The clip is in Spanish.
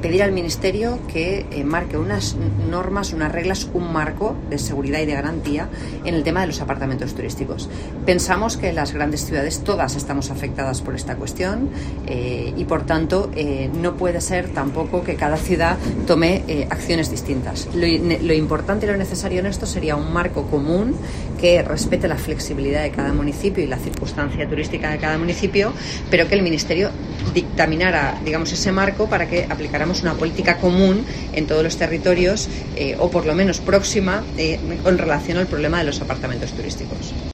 pedir al Ministerio que marque unas normas, unas reglas, un marco de seguridad y de garantía en el tema de los apartamentos turísticos. Pensamos que las grandes ciudades todas estamos afectadas por esta cuestión y por tanto no puede ser tampoco que cada ciudad tome acciones distintas. Lo importante y lo necesario en esto sería un marco común que respete la flexibilidad de cada municipio y la circunstancia turística de cada municipio, pero que el Ministerio dictaminara, digamos, ese marco para que aplicáramos una política común en todos los territorios o por lo menos próxima en relación al problema de los apartamentos turísticos.